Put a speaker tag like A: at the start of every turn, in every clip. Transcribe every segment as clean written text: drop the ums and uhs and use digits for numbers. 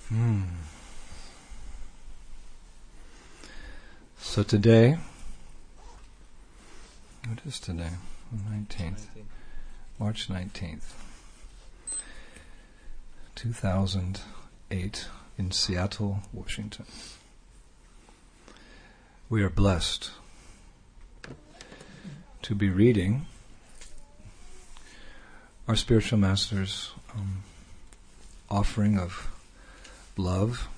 A: So today, what is today? 19th. March 19th, 2008, in Seattle, Washington. We are blessed to be reading our spiritual master's offering of love.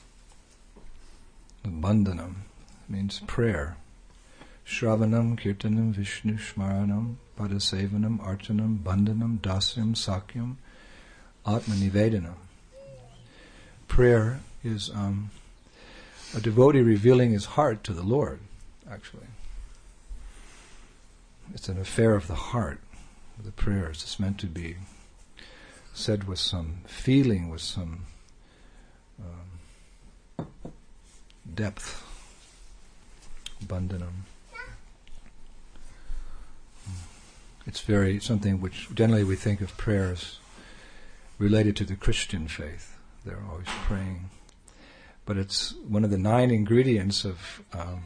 A: Bandhanam means prayer. Shravanam, Kirtanam, Vishnu, Shmaranam, Padasevanam, Archanam, Bandhanam, Dasyam, Sakyam, Atmanivedanam. Prayer is a devotee revealing his heart to the Lord, actually. It's an affair of the heart, the prayers. It's meant to be said with some feeling, with some depth. Bandhanam. It's something which generally we think of prayers related to the Christian faith. They're always praying. But it's one of the 9 ingredients of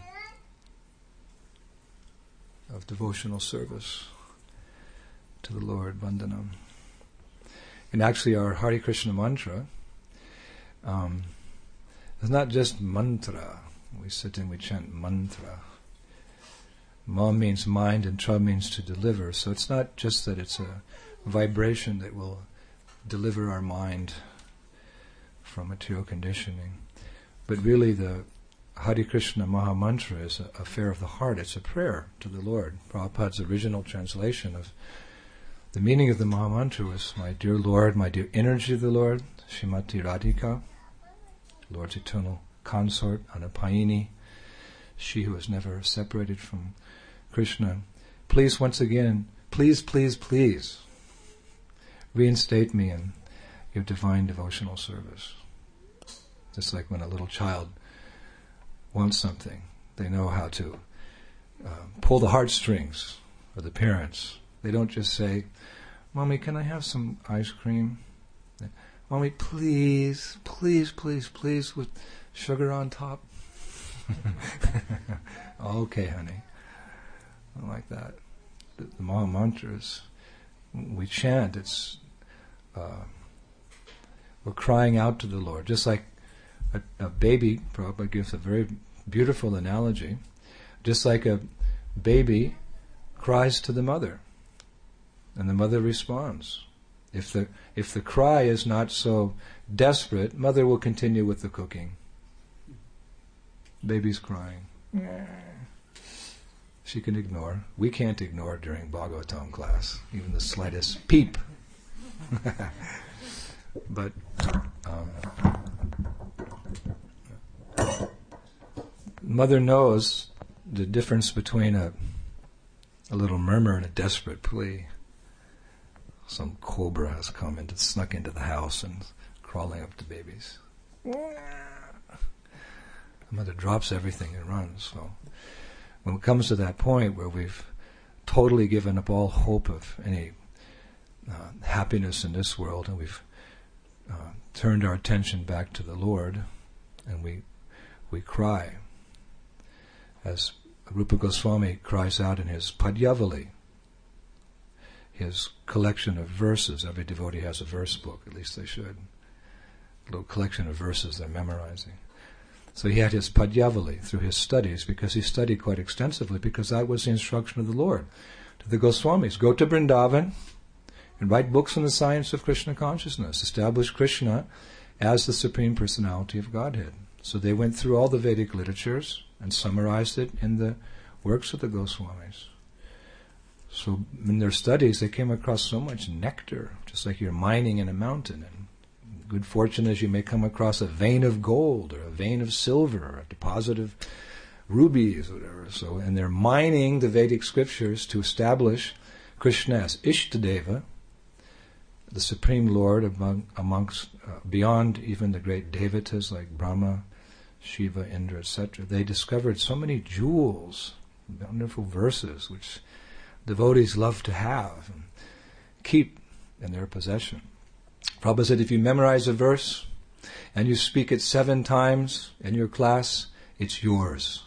A: devotional service to the Lord, Bandhanam. And actually our Hare Krishna mantra is not just mantra. We sit and we chant mantra. Ma means mind and tra means to deliver. So it's not just that it's a vibration that will deliver our mind from material conditioning. But really the Hare Krishna Maha Mantra is an affair of the heart. It's a prayer to the Lord. Prabhupada's original translation of the meaning of the Maha Mantra was, my dear Lord, my dear energy of the Lord, Srimati Radhika, Lord's eternal consort, Anapayini, she who is never separated from Krishna. Please, once again, please, please, please, reinstate me in your divine devotional service. Just like when a little child wants something, they know how to pull the heartstrings of the parents. They don't just say, Mommy, can I have some ice cream? Mommy, please, please, please, please, with sugar on top. Okay, honey. I like that. The Maha Mantras, we chant, we're crying out to the Lord, just like a baby. Prabhupada gives a very beautiful analogy. Just like a baby cries to the mother, and the mother responds. If the cry is not so desperate, mother will continue with the cooking. Baby's crying. She can ignore. We can't ignore during Bhagavatam class, even the slightest peep. But mother knows the difference between a little murmur and a desperate plea. Some cobra has come and snuck into the house and crawling up to babies. The mother drops everything and runs. So when it comes to that point where we've totally given up all hope of any happiness in this world, and we've turned our attention back to the Lord, and we cry, as Rupa Goswami cries out in his Padyavali, his collection of verses. Every devotee has a verse book, at least they should. A little collection of verses they're memorizing. So he had his Padyavali through his studies, because he studied quite extensively, because that was the instruction of the Lord to the Goswamis. Go to Vrindavan and write books on the science of Krishna consciousness. Establish Krishna as the Supreme Personality of Godhead. So they went through all the Vedic literatures and summarized it in the works of the Goswamis. So in their studies, they came across so much nectar, just like you're mining in a mountain. And good fortune is you may come across a vein of gold or a vein of silver or a deposit of rubies or whatever. So, and they're mining the Vedic scriptures to establish Krishna as Ishtadeva, the Supreme Lord amongst beyond even the great devatas like Brahma, Shiva, Indra, etc. They discovered so many jewels, wonderful verses, which devotees love to have and keep in their possession. Prabhupada said, if you memorize a verse and you speak it 7 times in your class, it's yours.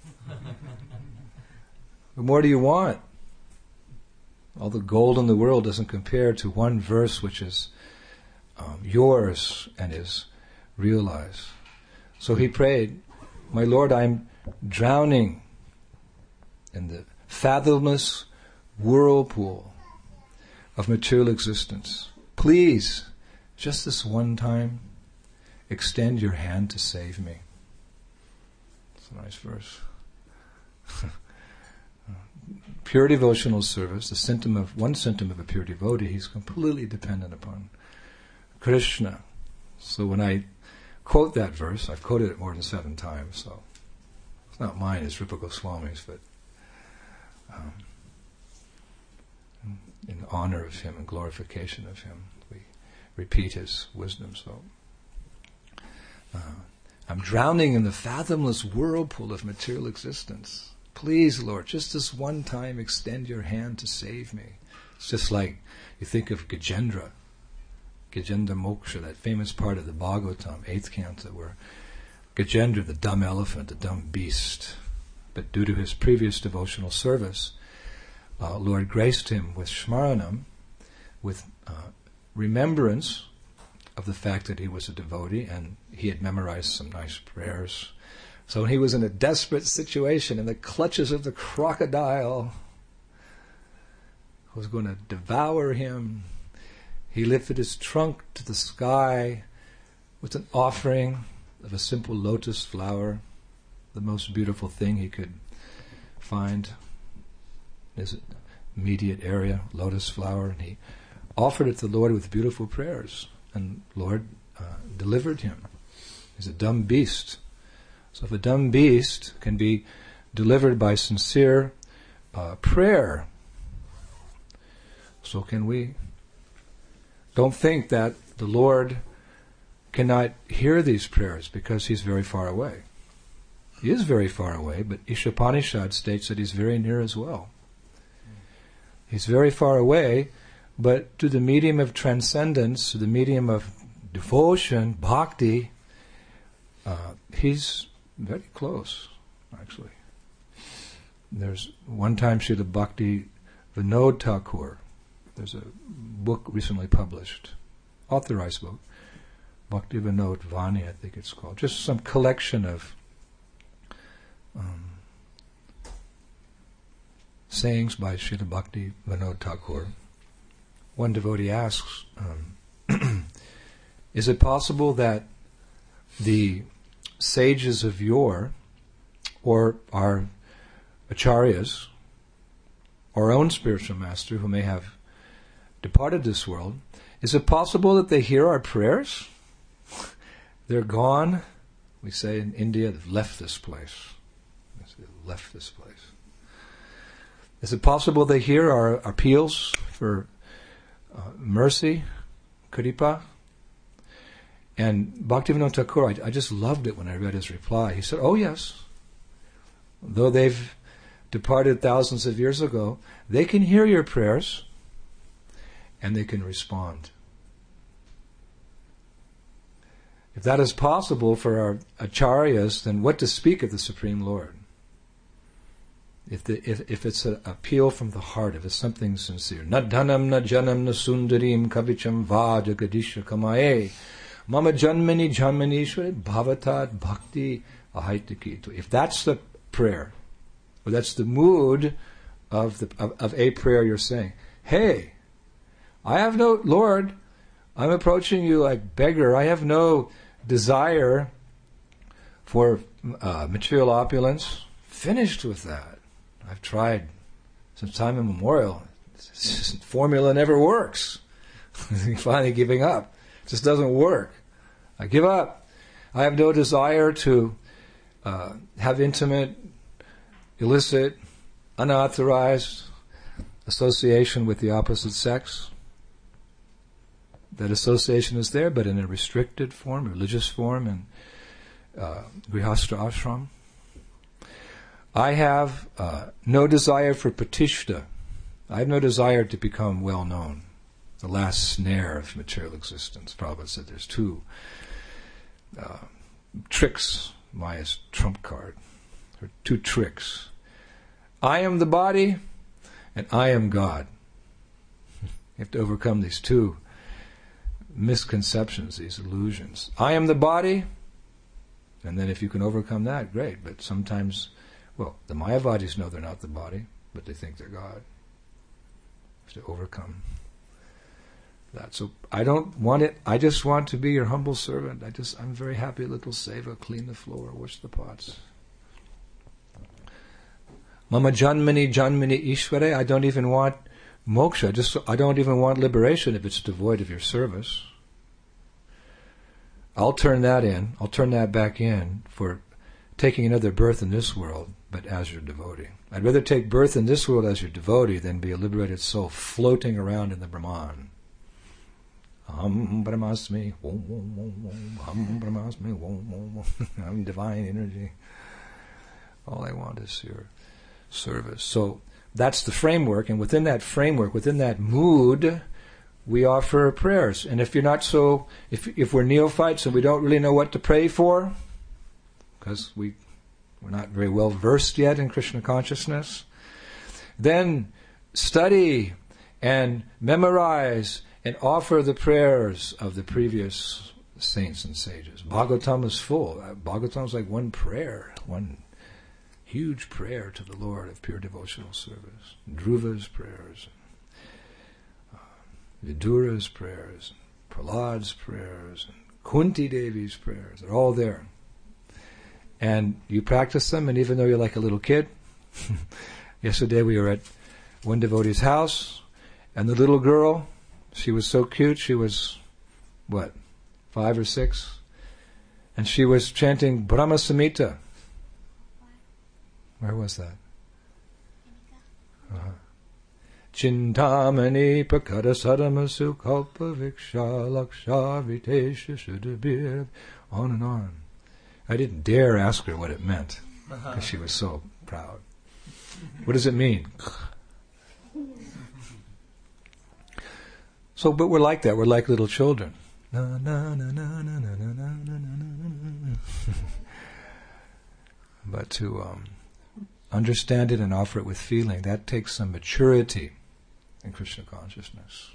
A: What more do you want? All the gold in the world doesn't compare to one verse which is yours and is realized. So he prayed, "My Lord, I'm drowning in the fathomless whirlpool of material existence. Please, just this one time, extend your hand to save me." It's a nice verse. Pure devotional service, one symptom of a pure devotee, he's completely dependent upon Krishna. So when I quote that verse, I've quoted it more than 7 times, so it's not mine, it's Rupa Goswami's, but in honor of him and glorification of him, we repeat his wisdom. So I'm drowning in the fathomless whirlpool of material existence. Please, Lord, just this one time, extend your hand to save me. It's just like you think of Gajendra Moksha, that famous part of the Bhagavatam, 8th canto, where Gajendra, the dumb elephant, the dumb beast, but due to his previous devotional service, Lord graced him with Shmaranam, with remembrance of the fact that he was a devotee and he had memorized some nice prayers. So when he was in a desperate situation in the clutches of the crocodile who was going to devour him, he lifted his trunk to the sky with an offering of a simple lotus flower, the most beautiful thing he could find in his immediate area, lotus flower, and he offered it to the Lord with beautiful prayers, and Lord delivered him. He's a dumb beast. So if a dumb beast can be delivered by sincere prayer, so can we. Don't think that the Lord cannot hear these prayers because he's very far away. He is very far away, but Ishopanishad states that he's very near as well. He's very far away, but through the medium of transcendence, through the medium of devotion, bhakti, he's very close, actually. There's one time Srila Bhakti Vinod Thakur, there's a book recently published, authorized book, Bhakti Vinod Vani, I think it's called, just some collection of sayings by Srila Bhakti Vinod Thakur. One devotee asks, is it possible that the sages of yore, or our acharyas, our own spiritual master who may have departed this world, is it possible that they hear our prayers? They're gone. We say in India, they've left this place. They've left this place. Is it possible they hear our appeals for mercy, kripa? And Bhaktivinoda Thakur, I just loved it when I read his reply. He said, oh yes, though they've departed thousands of years ago, they can hear your prayers and they can respond. If that is possible for our acharyas, then what to speak of the Supreme Lord? If it's an appeal from the heart, if it's something sincere. Na dhanam, na janam, na sundarim, kavicham va jagadisha kamaye. Mama janmani janmanishwari bhavatat bhakti ahaitakito. If that's the prayer, or that's the mood of a prayer you're saying, hey, I have no, Lord, I'm approaching you like beggar. I have no desire for material opulence. Finished with that. I've tried since time immemorial. This formula never works. Finally giving up. It just doesn't work. I give up. I have no desire to have intimate, illicit, unauthorized association with the opposite sex. That association is there, but in a restricted form, religious form, and grihastha ashram. I have no desire for pratishta. I have no desire to become well known. The last snare of material existence. Prabhupada said there's 2 tricks, Maya's trump card. Her two tricks. I am the body, and I am God. You have to overcome these two misconceptions, these illusions. I am the body, and then if you can overcome that, great. But sometimes, well, the Mayavadis know they're not the body, but they think they're God. You have to overcome that. So I don't want it. I just want to be your humble servant. I'm very happy, little seva, clean the floor, wash the pots. Mama janmani ishvare. I don't even want moksha. I don't even want liberation if it's devoid of your service. I'll turn that back in for taking another birth in this world, but as your devotee. I'd rather take birth in this world as your devotee than be a liberated soul floating around in the Brahman. Aham Brahmasmi, Aham Brahmasmi, I'm divine energy. All I want is your service. So that's the framework, and within that framework, within that mood, we offer prayers. And if we're neophytes and we don't really know what to pray for, because we're not very well versed yet in Krishna consciousness, then study and memorize and offer the prayers of the previous saints and sages. Bhagavatam is full. Bhagavatam is like one prayer, one huge prayer to the Lord of pure devotional service. Dhruva's prayers, Vidura's prayers, Prahlad's prayers, and Kunti Devi's prayers. They're all there. And you practice them, and even though you're like a little kid, yesterday we were at one devotee's house, and the little girl, she was so cute, she was, 5 or 6? And she was chanting Brahma Samhita. Where was that? Chintamani pakara sadamasu kalpa viksha laksha vitesha sudabir. On and on. I didn't dare ask her what it meant, because she was so proud. What does it mean? So, but we're like that. We're like little children. Na, na, na, na, na, na, na, na, na, na. But to understand it and offer it with feeling, that takes some maturity in Krishna consciousness.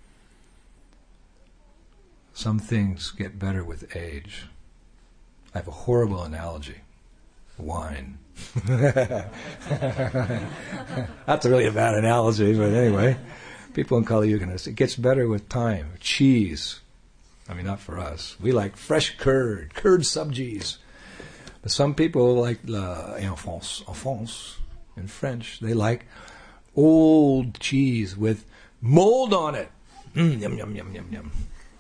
A: Some things get better with age. I have a horrible analogy. Wine. That's really a bad analogy, but anyway. People in Kali Yuga, it gets better with time. Cheese. I mean, not for us. We like fresh curd sabjis. But some people like enfance in French. They like old cheese with mold on it. Yum, yum, yum, yum, yum.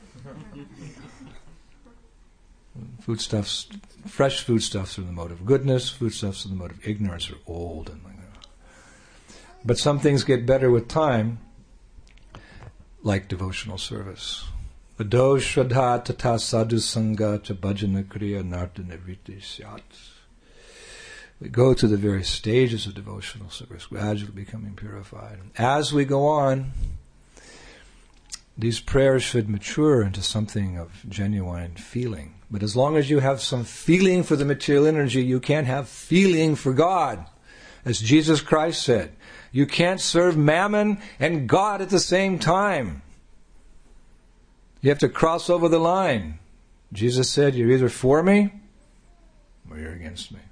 A: Foodstuffs, fresh foodstuffs are the mode of goodness. Foodstuffs are the mode of ignorance, are old and like that. But some things get better with time, like devotional service. Vado shraddha tata sadhu sangha cha bhajana kriya nardana vriti syat. We go through the various stages of devotional service, gradually becoming purified. And as we go on, these prayers should mature into something of genuine feeling. But as long as you have some feeling for the material energy, you can't have feeling for God. As Jesus Christ said, you can't serve mammon and God at the same time. You have to cross over the line. Jesus said, you're either for me or you're against me.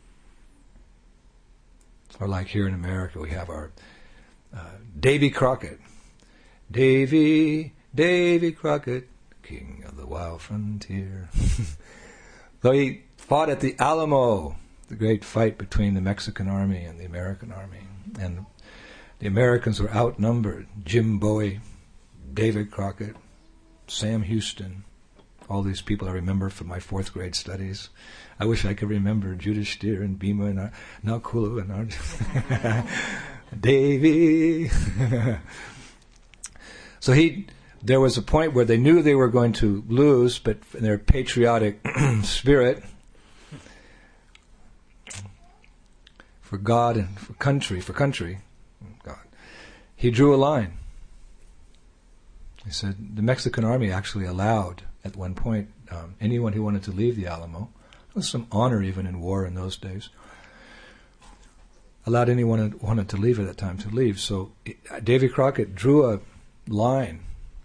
A: Or like here in America, we have our Davy Crockett. Davy Crockett, king of the wild frontier. Though he fought at the Alamo, the great fight between the Mexican army and the American army. And the Americans were outnumbered. Jim Bowie, David Crockett, Sam Houston, all these people I remember from my 4th grade studies. I wish I could remember Yudhishthira and Bhima and Nakula and Arjuna. Davy. So there was a point where they knew they were going to lose, but in their patriotic spirit, for God and for country, God, he drew a line. He said the Mexican army actually allowed, at one point, anyone who wanted to leave the Alamo. It was some honor even in war in those days. Allowed anyone who wanted to leave at that time to leave. So Davy Crockett drew a line.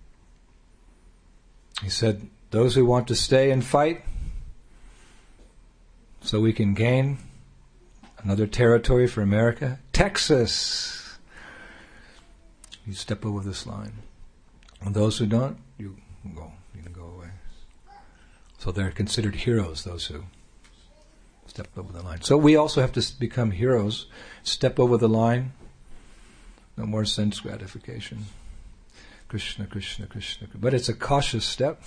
A: He said, those who want to stay and fight so we can gain another territory for America, Texas. You step over this line. And those who don't, you can go away. So they're considered heroes, those who step over the line. So we also have to become heroes, step over the line. No more sense gratification. Krishna, Krishna, Krishna. But it's a cautious step.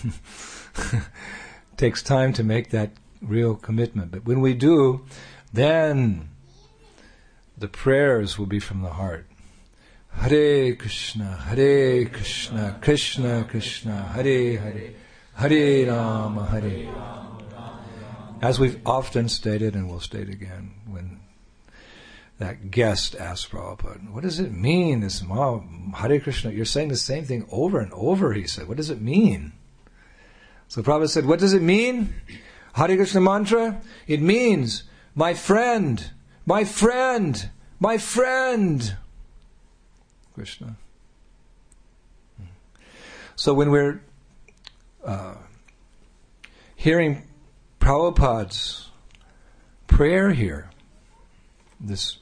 A: Takes time to make that real commitment. But when we do, then the prayers will be from the heart. Hare Krishna, Krishna Krishna, Hare Hare, Hare Rama, Hare Rama. As we've often stated and will state again, when that guest asked Prabhupada, what does it mean, this Hare Krishna? You're saying the same thing over and over, he said. What does it mean? So Prabhupada said, what does it mean? Hare Krishna mantra? It means, my friend, my friend, my friend. Krishna. So when we're hearing Prabhupada's prayer here, this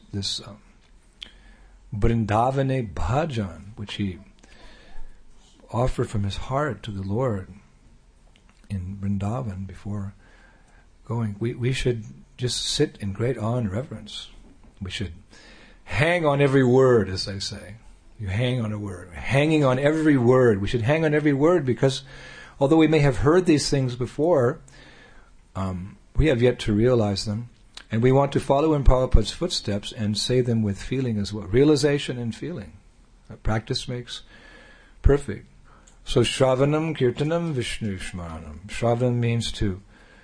A: Vrindavane Bhajan, which he offered from his heart to the Lord in Vrindavan before going, we should just sit in great awe and reverence. We should hang on every word, as they say. You hang on a word. Hanging on every word. We should hang on every word because although we may have heard these things before, we have yet to realize them. And we want to follow in Prabhupada's footsteps and say them with feeling as well. Realization and feeling. Practice makes perfect. So Shravanam, Kirtanam, Vishnu Shmaranam. Shravanam means to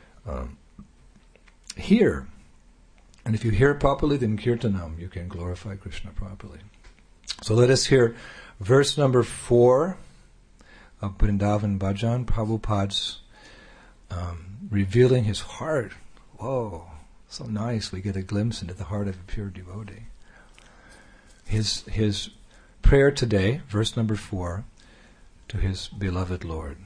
A: hear. And if you hear properly, then Kirtanam, you can glorify Krishna properly. So let us hear verse number 4 of Vrindavan Bhajan, Prabhupada's revealing his heart. Whoa, so nice. We get a glimpse into the heart of a pure devotee. His prayer today, verse number 4, to his beloved Lord.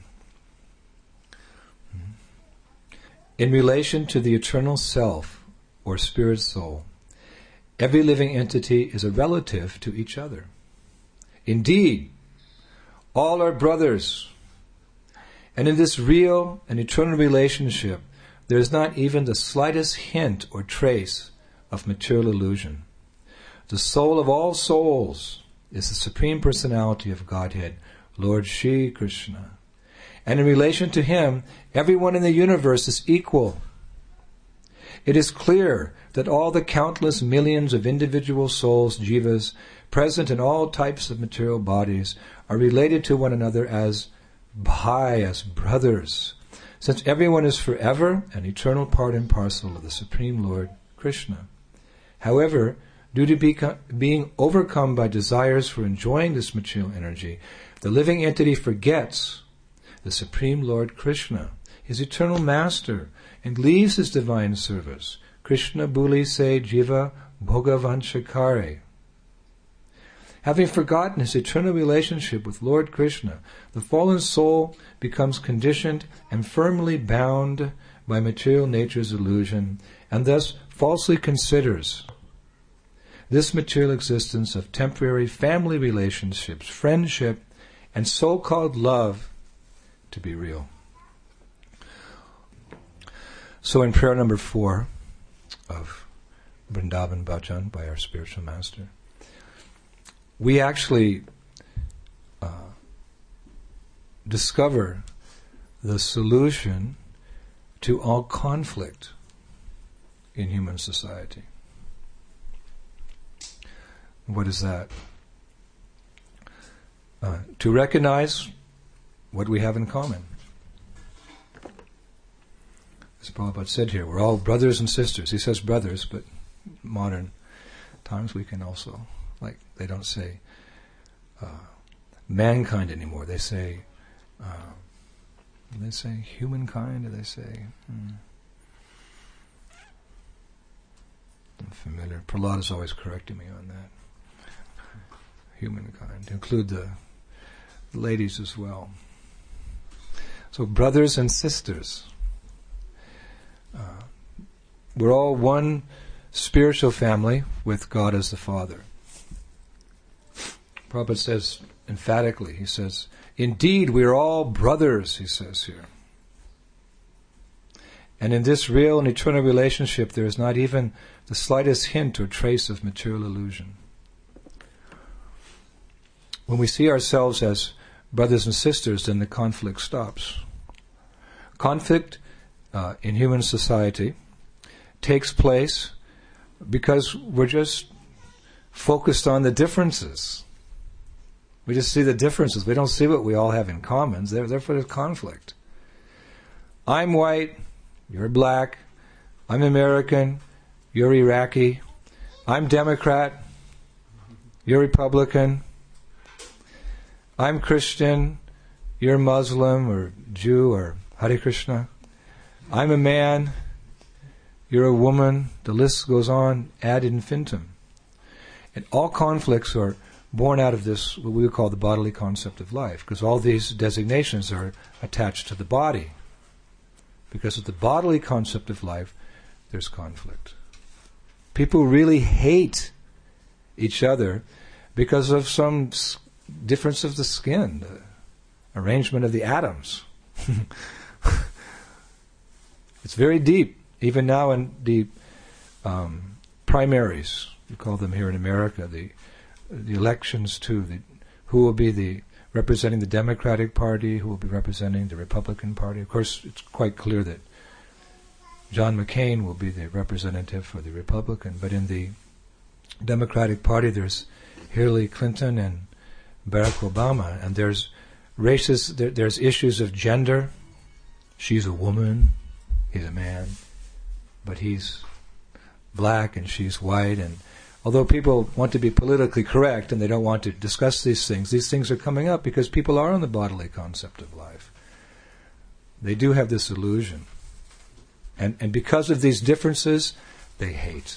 A: In relation to the eternal self, or spirit soul, every living entity is a relative to each other. Indeed, all are brothers. And in this real and eternal relationship, there is not even the slightest hint or trace of material illusion. The soul of all souls is the Supreme Personality of Godhead, Lord Shri Krishna. And in relation to him, everyone in the universe is equal. It is clear that all the countless millions of individual souls, jivas, present in all types of material bodies are related to one another as bhai, as brothers, since everyone is forever an eternal part and parcel of the Supreme Lord Krishna. However, due to being overcome by desires for enjoying this material energy, the living entity forgets the Supreme Lord Krishna, his eternal master, and leaves his divine service. Krishna Bhuli se jiva bhogavanshakare. Having forgotten his eternal relationship with Lord Krishna, the fallen soul becomes conditioned and firmly bound by material nature's illusion, and thus falsely considers this material existence of temporary family relationships, friendship, and so-called love to be real. So in prayer number 4 of Vrindavan Bhajan by our spiritual master, we actually discover the solution to all conflict in human society. What is that? To recognize what we have in common. As Prabhupada said here, we're all brothers and sisters. He says brothers, but modern times we can also, like, they don't say mankind anymore. They say Do they say humankind? Do they say? I'm familiar. Prahlad is always correcting me on that. Humankind. Include the ladies as well. So brothers and sisters. We're all one spiritual family with God as the Father. Prabhupada says emphatically, he says, indeed we are all brothers, he says here. And in this real and eternal relationship there is not even the slightest hint or trace of material illusion. When we see ourselves as brothers and sisters, then the conflict stops. Conflict in human society takes place because we're just focused on the differences. We just see the differences. We don't see what we all have in common. Therefore there's conflict. I'm white, you're black. I'm American, you're Iraqi. I'm Democrat, you're Republican. I'm Christian, you're Muslim or Jew or Hare Krishna. I'm a man, you're a woman. The list goes on ad infinitum. And all conflicts are born out of this, what we would call the bodily concept of life, because all these designations are attached to the body. Because of the bodily concept of life, there's conflict. People really hate each other because of some difference of the skin, the arrangement of the atoms. It's very deep. Even now in the primaries, we call them here in America, the elections too, who will be representing the Democratic Party, who will be representing the Republican Party. Of course, it's quite clear that John McCain will be the representative for the Republican, but in the Democratic Party there's Hillary Clinton and Barack Obama, and there's races, there's issues of gender. She's a woman, he's a man, but he's black and she's white, and although people want to be politically correct and they don't want to discuss these things are coming up because people are on the bodily concept of life. They do have this illusion. And because of these differences, they hate.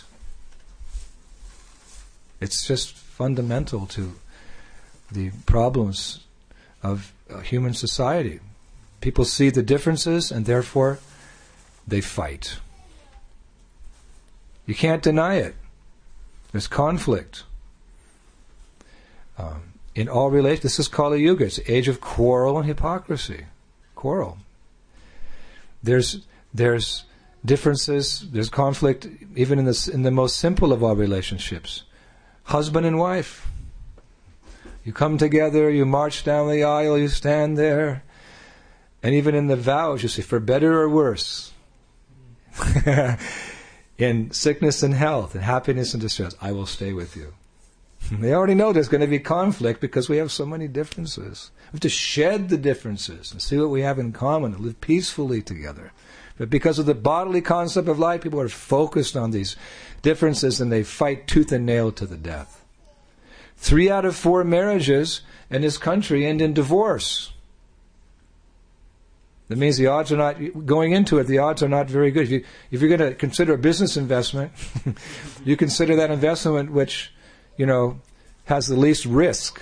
A: It's just fundamental to the problems of human society. People see the differences and therefore they fight. You can't deny it. There's conflict. In all relations, this is Kali Yuga. It's the age of quarrel and hypocrisy. Quarrel. There's differences. There's conflict even in the most simple of all relationships. Husband and wife. You come together. You march down the aisle. You stand there, and even in the vows, you say, "For better or worse." In sickness and health, in happiness and distress, I will stay with you. They already know there's going to be conflict because we have so many differences. We have to shed the differences and see what we have in common and live peacefully together. But because of the bodily concept of life, people are focused on these differences and they fight tooth and nail to the death. 3 out of 4 marriages in this country end in divorce. That means the odds are not, going into it, the odds are not very good. If you're going to consider a business investment, you consider that investment which, has the least risk.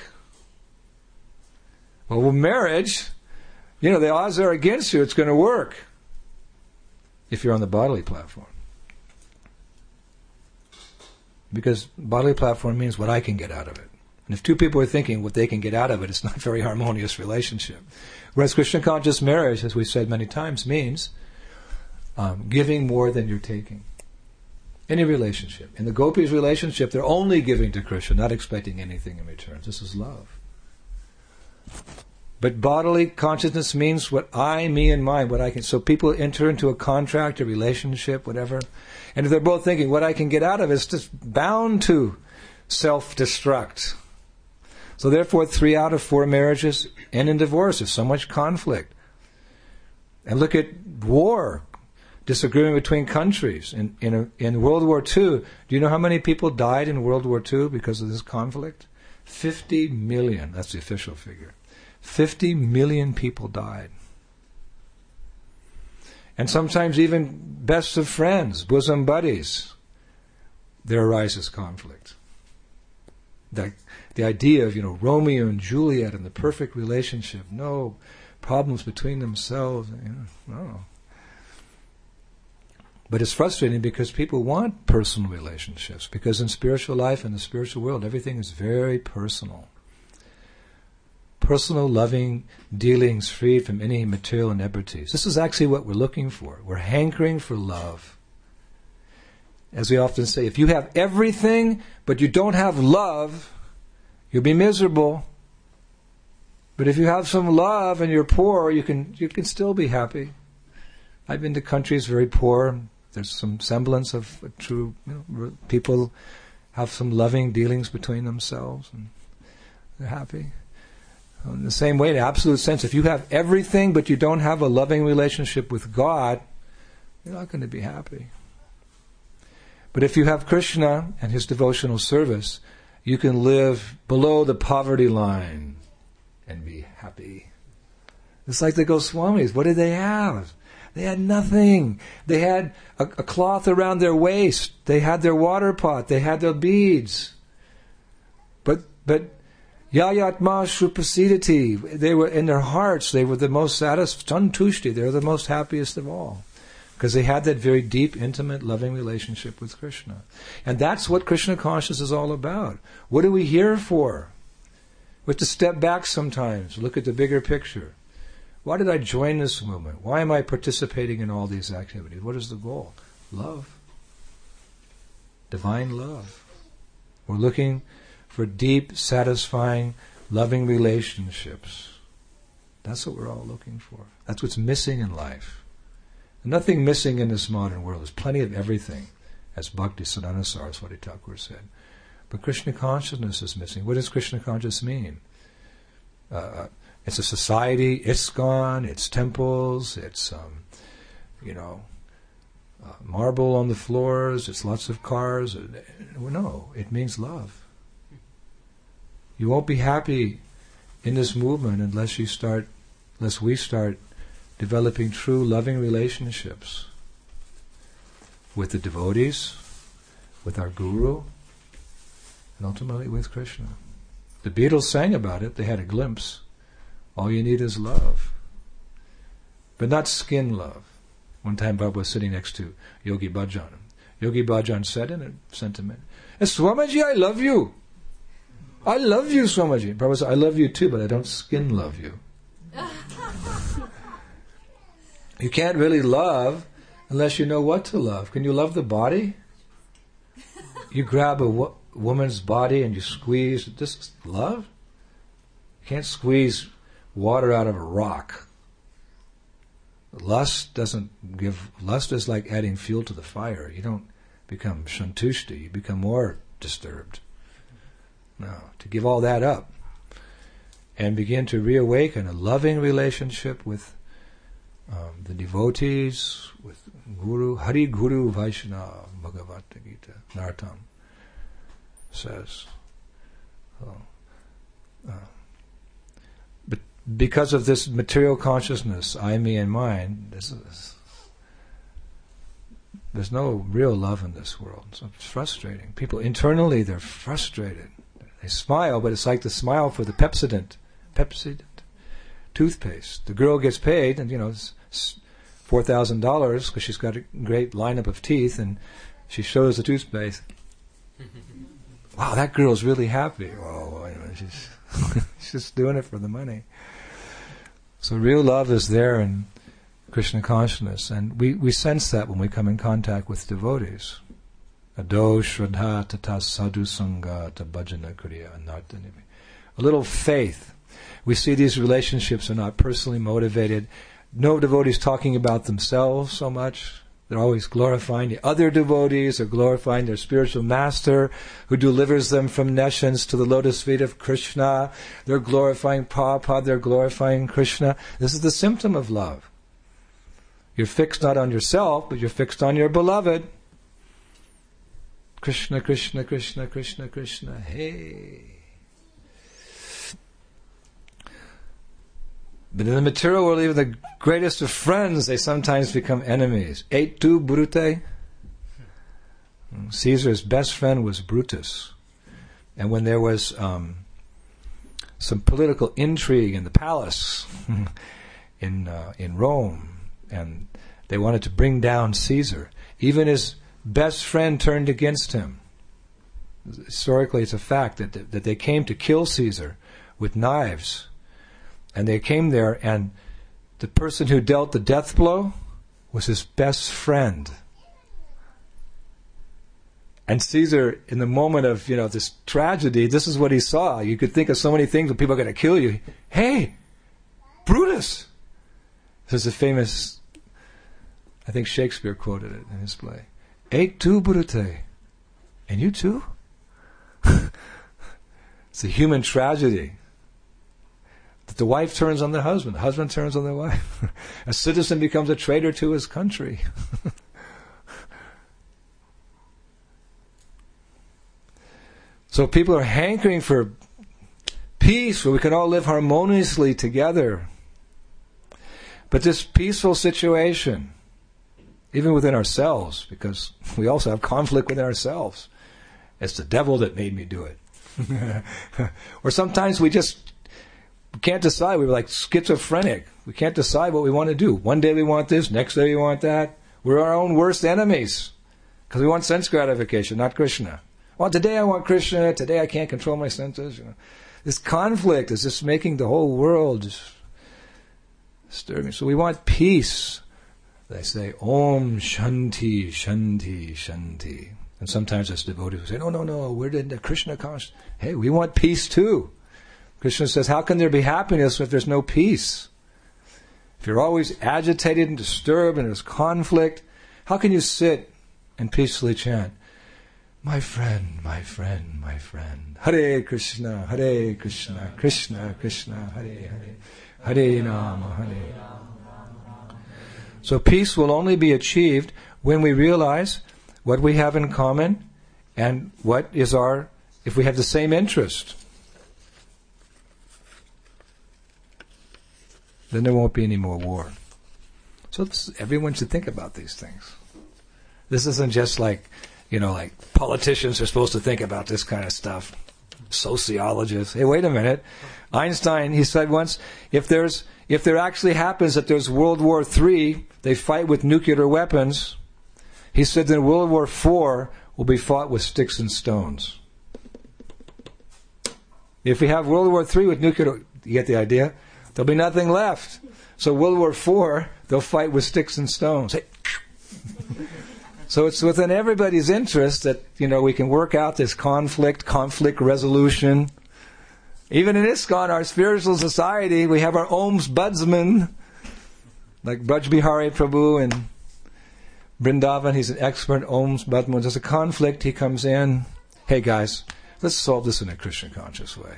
A: Well, with marriage, the odds are against you. It's going to work if you're on the bodily platform. Because bodily platform means what I can get out of it. And if 2 people are thinking what they can get out of it, it's not a very harmonious relationship. Whereas Krishna conscious marriage, as we've said many times, means giving more than you're taking. Any relationship. In the gopis' relationship, they're only giving to Krishna, not expecting anything in return. This is love. But bodily consciousness means what I, me, and mine, what I can. So people enter into a contract, a relationship, whatever, and if they're both thinking what I can get out of it, it's just bound to self-destruct. So therefore, 3 out of 4 marriages end in divorce. There's so much conflict. And look at war, disagreement between countries. In World War II, do you know how many people died in World War II because of this conflict? 50 million. That's the official figure. 50 million people died. And sometimes even best of friends, bosom buddies, there arises conflict. The idea of, Romeo and Juliet and the perfect relationship, no problems between themselves, no. But it's frustrating because people want personal relationships, because in spiritual life, in the spiritual world, everything is very personal. Personal, loving dealings freed from any material inebrities. This is actually what we're looking for. We're hankering for love. As we often say, if you have everything but you don't have love, you'll be miserable. But if you have some love and you're poor, you can still be happy. I've been to countries very poor. There's some semblance of a true, people have some loving dealings between themselves and they're happy. In the same way, in the absolute sense, if you have everything but you don't have a loving relationship with God, you're not going to be happy. But if you have Krishna and his devotional service, you can live below the poverty line and be happy. It's like the Goswamis. What did they have? They had nothing. They had a cloth around their waist. They had their water pot. They had their beads. But Yayatma Shrupasidati, they were in their hearts, they were the most santushti, they were the most happiest of all. Because they had that very deep, intimate, loving relationship with Krishna. And that's what Krishna consciousness is all about. What are we here for? We have to step back sometimes, look at the bigger picture. Why did I join this movement? Why am I participating in all these activities? What is the goal? Love. Divine love. We're looking for deep, satisfying, loving relationships. That's what we're all looking for. That's what's missing in life. Nothing missing in this modern world. There's plenty of everything, as Bhakti Siddhanta Saraswati Thakur said. But Krishna consciousness is missing. What does Krishna consciousness mean? It's a society, ISKCON, it's temples, it's, marble on the floors, it's lots of cars. No, it means love. You won't be happy in this movement unless we start developing true loving relationships with the devotees, with our Guru, and ultimately with Krishna. The Beatles sang about it, they had a glimpse. All you need is love. But not skin love. One time Baba was sitting next to Yogi Bhajan. Yogi Bhajan said in a sentiment, Swamiji, I love you. I love you, Swamiji. Prabhupada said, I love you too, but I don't skin love you. You can't really love unless you know what to love. Can you love the body? You grab a woman's body and you squeeze. This is love? You can't squeeze water out of a rock. Lust is like adding fuel to the fire. You don't become shantushti, you become more disturbed. No, to give all that up and begin to reawaken a loving relationship with the devotees, with Guru, Hari Guru Vaishnava, Bhagavad Gita, Narottam says. But because of this material consciousness, I, me, and mine, there's no real love in this world. So it's frustrating. People internally, they're frustrated. They smile, but it's like the smile for the Pepsodent toothpaste. The girl gets paid, and it's $4,000 because she's got a great lineup of teeth, and she shows the toothpaste. Wow, that girl's really happy. Oh, she's she's just doing it for the money. So real love is there in Krishna consciousness, and we sense that when we come in contact with devotees. Ado shraddha tata sadhu sangha ta bhajana kriya anartanivi. A little faith. We see these relationships are not personally motivated. No devotees talking about themselves so much. They're always glorifying the other devotees or glorifying their spiritual master who delivers them from nescience to the lotus feet of Krishna. They're glorifying Prabhupada, they're glorifying Krishna. This is the symptom of love. You're fixed not on yourself, but you're fixed on your beloved. Krishna, Krishna, Krishna, Krishna, Krishna, hey. But in the material world, even the greatest of friends, they sometimes become enemies. Et tu, Brute? Caesar's best friend was Brutus. And when there was some political intrigue in the palace in Rome, and they wanted to bring down Caesar, even his best friend turned against him. Historically, it's a fact that they came to kill Caesar with knives. And they came there, and the person who dealt the death blow was his best friend. And Caesar, in the moment of, this tragedy, this is what he saw. You could think of so many things when people are going to kill you. Hey, Brutus! This is a famous, I think Shakespeare quoted it in his play. Et tu, Brute? And you too? It's a human tragedy. That the wife turns on the husband turns on the wife. A citizen becomes a traitor to his country. So people are hankering for peace where we can all live harmoniously together. But this peaceful situation, even within ourselves, because we also have conflict within ourselves. It's the devil that made me do it. Or sometimes we can't decide. We're like schizophrenic. We can't decide what we want to do. One day we want this, next day we want that. We're our own worst enemies. Because we want sense gratification, not Krishna. Well, today I want Krishna, today I can't control my senses. This conflict is just making the whole world just disturbing. So we want peace. They say, Om Shanti, Shanti, Shanti. And sometimes it's devotees who say, no, where did Krishna come? Hey, we want peace too. Krishna says, how can there be happiness if there's no peace? If you're always agitated and disturbed and there's conflict, how can you sit and peacefully chant, my friend, my friend, my friend, Hare Krishna, Krishna Krishna, Hare Hare, Hare Rama, Hare Rama. So peace will only be achieved when we realize what we have in common and what is if we have the same interest. Then there won't be any more war. So everyone should think about these things. This isn't just like politicians are supposed to think about this kind of stuff. Sociologists. Hey, wait a minute. Einstein, he said once, if there actually happens that there's World War III, they fight with nuclear weapons, he said that World War IV will be fought with sticks and stones. If we have World War III with nuclear, you get the idea? There'll be nothing left. So World War IV, they'll fight with sticks and stones. So it's within everybody's interest that, we can work out this conflict resolution. Even in ISKCON, our spiritual society, we have our ombudsman, like Braj Bihari Prabhu in Vrindavan. He's an expert ombudsman. There's a conflict, he comes in. Hey guys, let's solve this in a Krishna conscious way.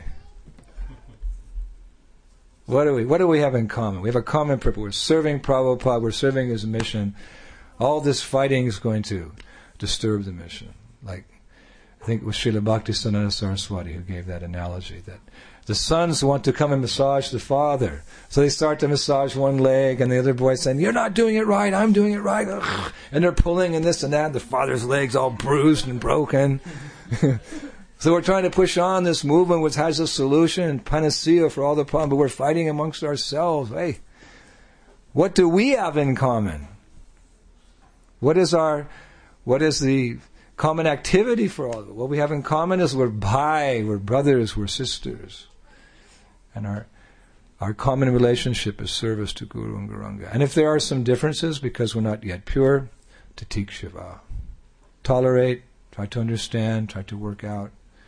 A: What do we have in common? We have a common purpose. We're serving Prabhupada, we're serving his mission. All this fighting is going to disturb the mission. Like, I think it was Srila Bhaktisiddhanta Saraswati who gave that analogy, that the sons want to come and massage the father. So they start to massage one leg, and the other boy saying, you're not doing it right, I'm doing it right. Ugh. And they're pulling and this and that. The father's leg's all bruised and broken. So we're trying to push on this movement which has a solution and panacea for all the problems, but we're fighting amongst ourselves. Hey, what do we have in common? What is the common activity for all of it? What we have in common is we're brothers, we're sisters. And our common relationship is service to Guru and Gauranga. And if there are some differences, because we're not yet pure, Tatik Shiva. Tolerate, try to understand, try to work out.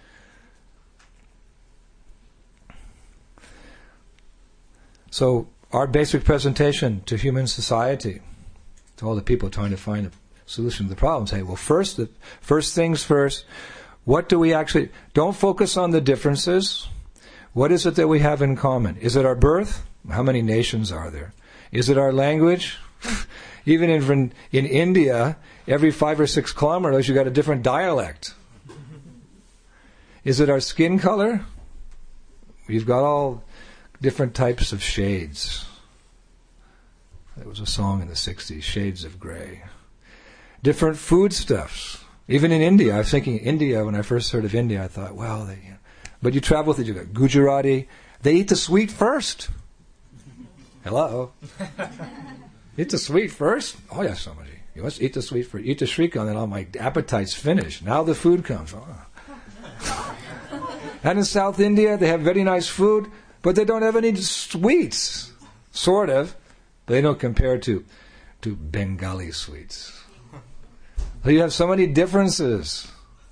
A: So our basic presentation to human society, to all the people trying to find a solution to the problem, say, well, first things first, what do we actually, don't focus on the differences. What is it that we have in common? Is it our birth? How many nations are there? Is it our language? Even in India, every 5 or 6 kilometers you got a different dialect. Is it our skin color? We've got all different types of shades. There was a song in the 60s, Shades of Grey. Different foodstuffs. Even in India, I was thinking India, when I first heard of India, I thought, well, but you travel with it, you got Gujarati, they eat the sweet first. Hello? Eat the sweet first? Oh, yes, somebody. You must eat the sweet first. Eat the shrikand, and all my appetite's finished. Now the food comes. Oh. And in South India, they have very nice food, but they don't have any sweets. Sort of. But they don't compare to Bengali sweets. So you have so many differences.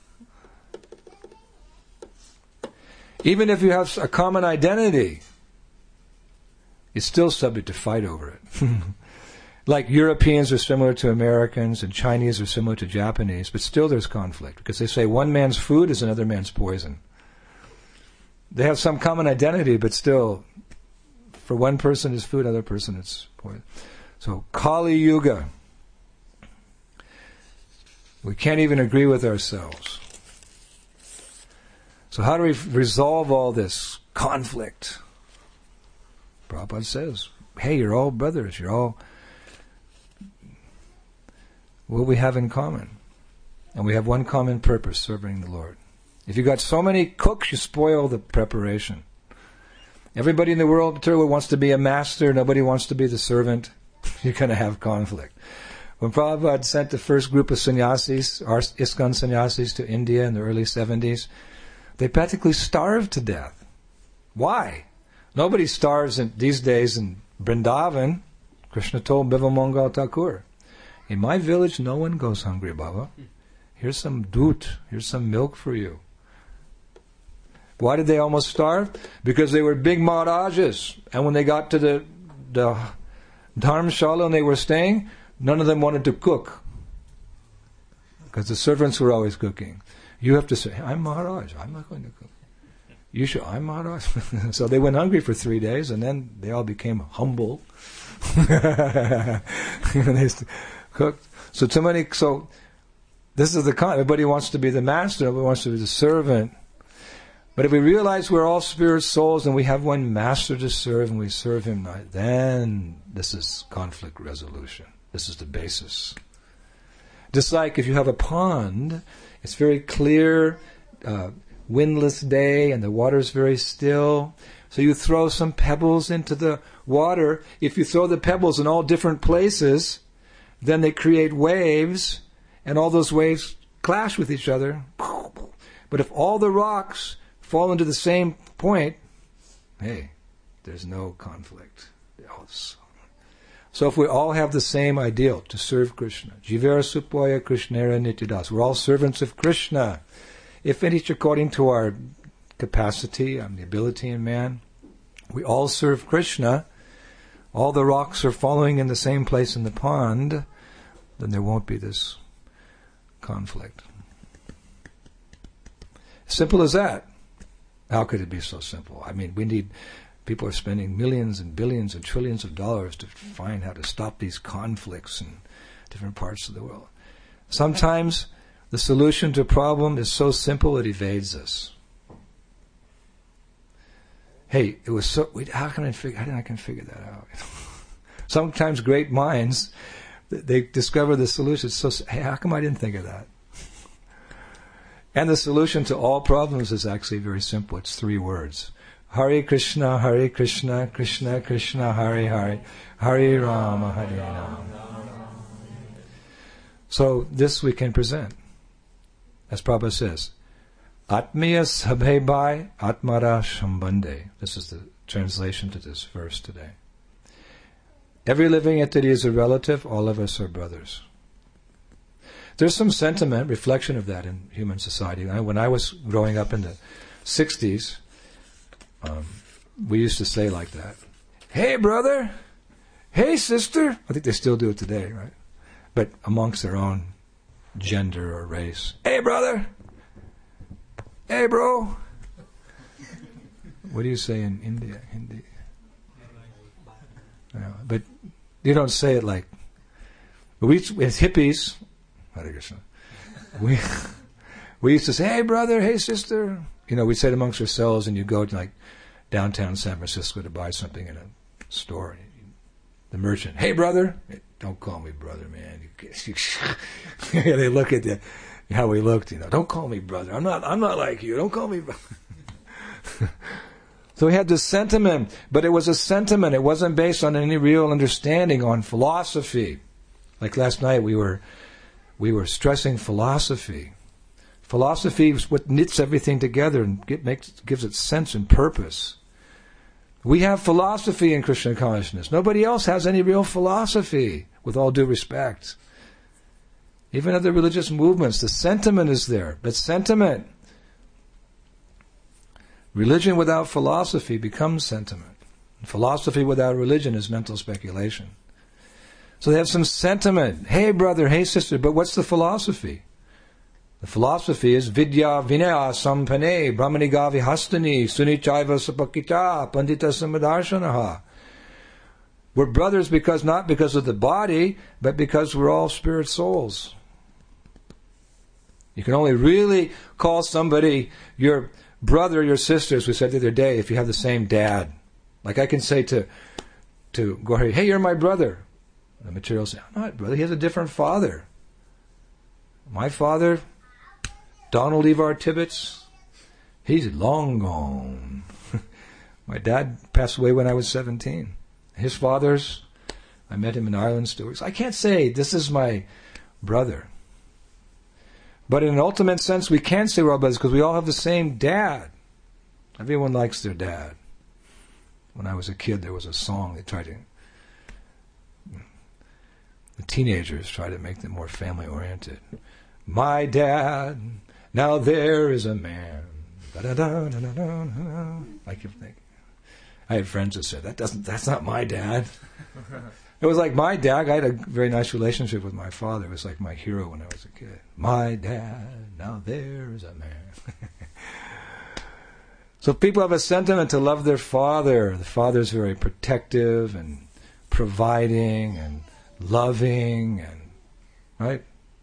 A: Even if you have a common identity, it's still subject to fight over it. Like Europeans are similar to Americans and Chinese are similar to Japanese, but still there's conflict because they say one man's food is another man's poison. They have some common identity, but still, for one person it's food, other person it's poison. So Kali Yuga. We can't even agree with ourselves. So how do we resolve all this conflict? Prabhupada says, hey, you're all brothers, you're all... What we have in common. And we have one common purpose, serving the Lord. If you got so many cooks, you spoil the preparation. Everybody in the world wants to be a master, nobody wants to be the servant. You're going to have conflict. When Prabhupada sent the first group of sannyasis, our ISKCON sannyasis, to India in the early 70s, they practically starved to death. Why? Nobody starves these days in Vrindavan. Krishna told Bivamangal Thakur, in my village no one goes hungry, Baba. Here's some doot, here's some milk for you. Why did they almost starve? Because they were big Maharajas. And when they got to the Dharmshala and they were staying, none of them wanted to cook. Because the servants were always cooking. You have to say, I'm Maharaj, I'm not going to cook. You should, I'm Maharaj. So they went hungry for 3 days and then they all became humble. They cooked. So this is the kind. Everybody wants to be the master, everybody wants to be the servant. But if we realize we're all spirit souls and we have one master to serve and we serve him, then this is conflict resolution. This is the basis. Just like if you have a pond, it's very clear, windless day, and the water is very still. So you throw some pebbles into the water. If you throw the pebbles in all different places, then they create waves, and all those waves clash with each other. But if all the rocks fall into the same point, hey, there's no conflict. So if we all have the same ideal, to serve Krishna, Jivera Supaya Krishnera Nityadas, we're all servants of Krishna, if each according to our capacity and the ability in man, we all serve Krishna, all the rocks are following in the same place in the pond, then there won't be this conflict. Simple as that. How could it be so simple? I mean, people are spending millions and billions and trillions of dollars to find how to stop these conflicts in different parts of the world. Sometimes the solution to a problem is so simple it evades us. Hey, it was so... How can I figure that out? Sometimes great minds, they discover the solution. So, hey, how come I didn't think of that? And the solution to all problems is actually very simple. It's 3 words. Hare Krishna, Krishna Krishna, Hare Hare, Hare Rama, Hare Rama. So this we can present. As Prabhupada says, Atmiya sabhe bhai atmara shambande. This is the translation to this verse today. Every living entity is a relative, all of us are brothers. There's some sentiment, reflection of that in human society. When I was growing up in the 60s, we used to say like that, hey brother, hey sister. I think they still do it today, right? But amongst their own gender or race. Hey brother, hey bro. What do you say in India? Hindi. But you don't say it like, as hippies, Hare Krishna, we used to say, hey brother, hey sister. We'd say it amongst ourselves, and you go to downtown San Francisco to buy something in a store. The merchant, "Hey, brother." "Don't call me brother, man." They look at how we looked, "Don't call me brother. I'm not like you. Don't call me brother." So he had this sentiment, but it was a sentiment. It wasn't based on any real understanding, on philosophy. Like last night, we were stressing philosophy. Philosophy is what knits everything together and gives it sense and purpose. We have philosophy in Krishna consciousness. Nobody else has any real philosophy, with all due respect. Even other religious movements, the sentiment is there. But sentiment, religion without philosophy becomes sentiment. Philosophy without religion is mental speculation. So they have some sentiment. Hey brother, hey sister, but what's the philosophy? The philosophy is vidya vinaya sampane brahmaniga vihastani sunichaiva sapakita pandita samadarshanaha. We're brothers not because of the body, but because we're all spirit souls. You can only really call somebody your brother, your sister, as we said the other day, if you have the same dad. Like I can say to Gauri, "Hey, you're my brother." The material says, "I'm not brother, he has a different father. My father, Donald Evar Tibbetts, he's long gone." My dad passed away when I was 17. His father's, I met him in Ireland Stewards. I can't say this is my brother. But in an ultimate sense, we can say we're all brothers because we all have the same dad. Everyone likes their dad. When I was a kid, there was a song the teenagers try to make them more family-oriented. "My dad, now there is a man." I keep thinking. I had friends that said, that's not my dad. It was like my dad. I had a very nice relationship with my father. It was like my hero when I was a kid. "My dad, now there is a man." So people have a sentiment to love their father. The father's very protective and providing and loving, and right?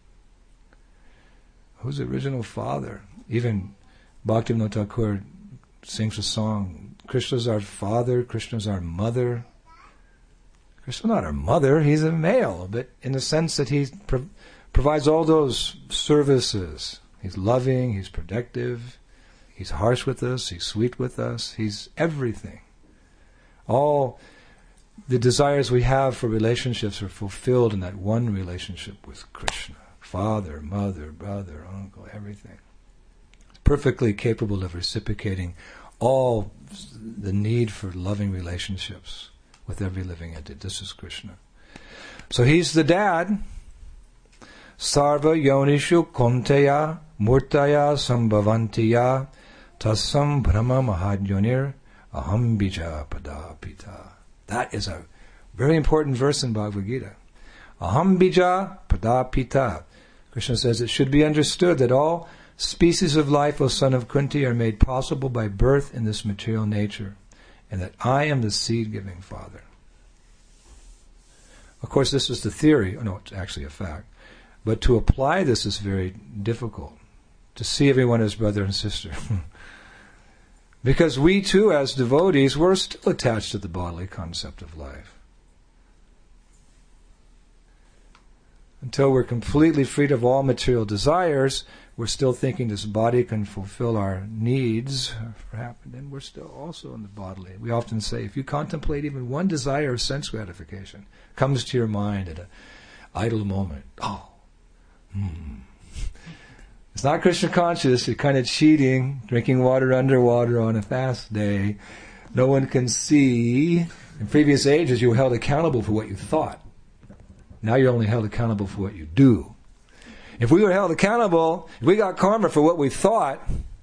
A: Who's the original father? Even Bhaktivinoda Thakur sings a song, "Krishna's our father, Krishna's our mother." Krishna's not our mother, he's a male, but in the sense that he provides all those services. He's loving, he's protective, he's harsh with us, he's sweet with us, he's everything. All the desires we have for relationships are fulfilled in that one relationship with Krishna. Father, mother, brother, uncle, everything. Perfectly capable of reciprocating all the need for loving relationships with every living entity. This is Krishna. So he's the dad. Sarva yonishu konteya murtaya sambhavantiya tasam brahma mahadyonir aham bija padapita. That is a very important verse in Bhagavad Gita. Aham bija padapita. Krishna says it should be understood that all species of life, O son of Kunti, are made possible by birth in this material nature, and that I am the seed-giving Father. Of course, this is the theory. Oh, no, it's actually a fact. But to apply this is very difficult. To see everyone as brother and sister. Because we too, as devotees, we're still attached to the bodily concept of life. Until we're completely freed of all material desires, we're still thinking this body can fulfill our needs, and we're still also in the bodily. We often say, if you contemplate even one desire of sense gratification, comes to your mind at an idle moment, it's not Krishna conscious, you're kind of cheating, drinking water underwater on a fast day. No one can see. In previous ages, you were held accountable for what you thought. Now you're only held accountable for what you do. If we were held accountable, if we got karma for what we thought,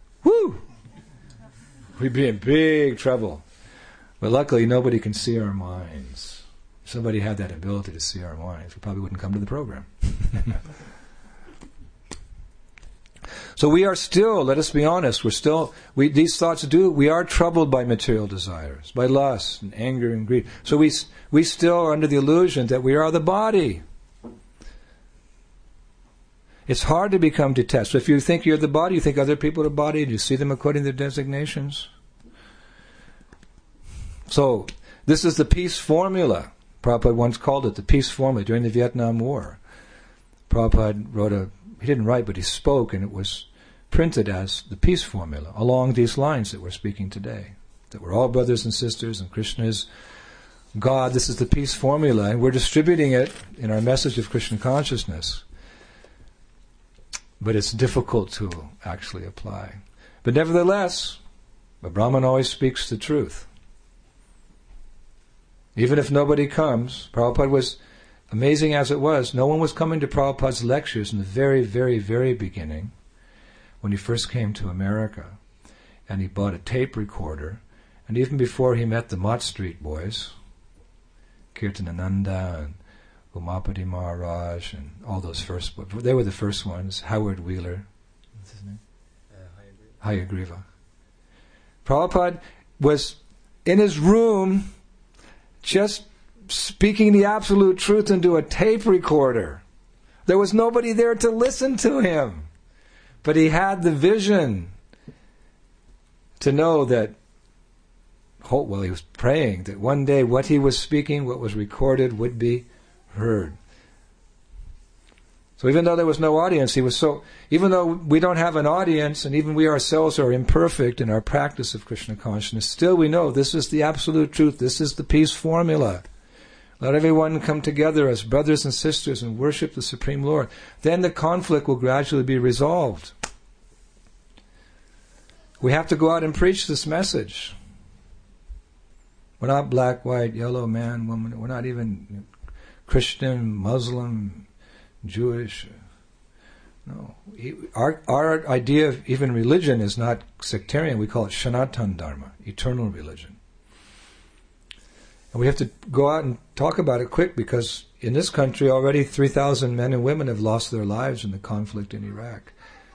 A: we'd be in big trouble. But luckily, nobody can see our minds. If somebody had that ability to see our minds, we probably wouldn't come to the program. So we are still, let us be honest, these thoughts we are troubled by material desires, by lust and anger and greed. So we still are under the illusion that we are the body. It's hard to become detached. So if you think you're the body, you think other people are the body, and you see them according to their designations. So, this is the peace formula. Prabhupada once called it the peace formula during the Vietnam War. Prabhupada he didn't write, but he spoke, and it was printed as the peace formula along these lines that we're speaking today. That we're all brothers and sisters, and Krishna is God. This is the peace formula, and we're distributing it in our message of Krishna consciousness. But it's difficult to actually apply. But nevertheless, a Brahman always speaks the truth. Even if nobody comes, Prabhupada was, amazing as it was, no one was coming to Prabhupada's lectures in the very, very, very beginning, when he first came to America, and he bought a tape recorder, and even before he met the Mott Street boys, Kirtanananda and Umapati Maharaj and all those first, they were the first ones, Howard Wheeler, what's his name? Hayagriva. Prabhupada was in his room just speaking the absolute truth into a tape recorder. There was nobody there to listen to him. But he had the vision to know that, he was praying that one day what he was speaking, what was recorded, would be heard. So even though there was no audience, even though we don't have an audience, and even we ourselves are imperfect in our practice of Krishna consciousness, still we know this is the absolute truth, this is the peace formula. Let everyone come together as brothers and sisters and worship the Supreme Lord. Then the conflict will gradually be resolved. We have to go out and preach this message. We're not black, white, yellow, man, woman. We're not even Christian, Muslim, Jewish. No. Our idea of even religion is not sectarian. We call it Sanatana Dharma, eternal religion. And we have to go out and talk about it quick, because in this country already 3,000 men and women have lost their lives in the conflict in Iraq.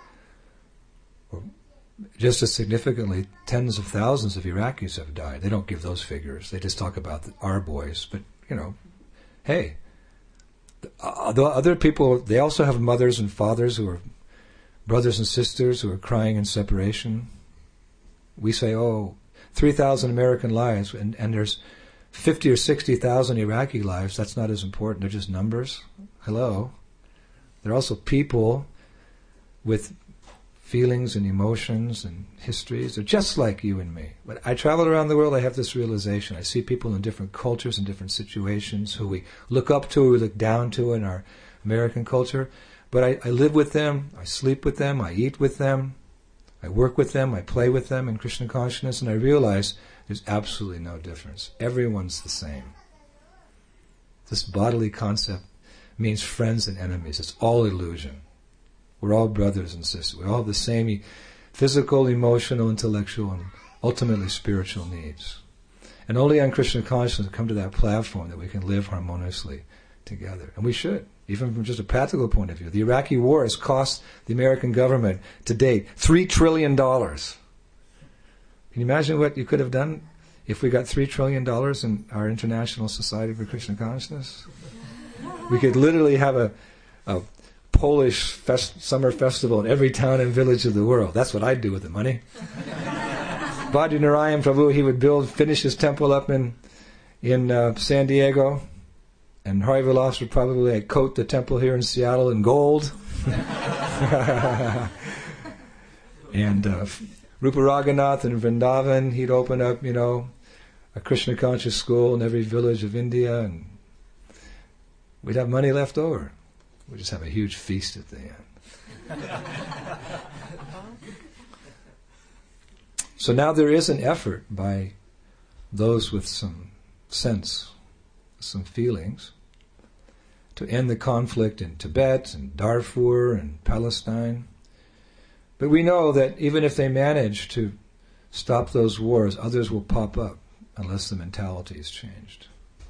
A: Or just as significantly, tens of thousands of Iraqis have died. They don't give those figures. They just talk about our boys. But, hey, the other people, they also have mothers and fathers who are brothers and sisters who are crying in separation. We say, 3,000 American lives, and there's 50 or 60,000 Iraqi lives. That's not as important. They're just numbers. Hello. They're also people with feelings and emotions and histories. They're just like you and me. But I travel around the world, I have this realization. I see people in different cultures and different situations who we look up to, we look down to in our American culture. But I live with them, I sleep with them, I eat with them, I work with them, I play with them in Krishna consciousness, and I realize there's absolutely no difference. Everyone's the same. This bodily concept means friends and enemies. It's all illusion. We're all brothers and sisters. We all have the same physical, emotional, intellectual, and ultimately spiritual needs. And only on Krishna consciousness come to that platform that we can live harmoniously together. And we should, even from just a practical point of view. The Iraqi war has cost the American government to date $3 trillion. Can you imagine what you could have done if we got $3 trillion in our International Society for Krishna Consciousness? We could literally have a Polish summer festival in every town and village of the world. That's what I'd do with the money. Bhadri Narayan Prabhu, he would finish his temple up in San Diego, and Hari Vilas would probably coat the temple here in Seattle in gold. And Rupa Raghunath in Vrindavan, he'd open up, a Krishna conscious school in every village of India, and we'd have money left over. We'd just have a huge feast at the end. So now there is an effort by those with some sense, some feelings, to end the conflict in Tibet and Darfur and Palestine. But we know that even if they manage to stop those wars, others will pop up unless the mentality is changed.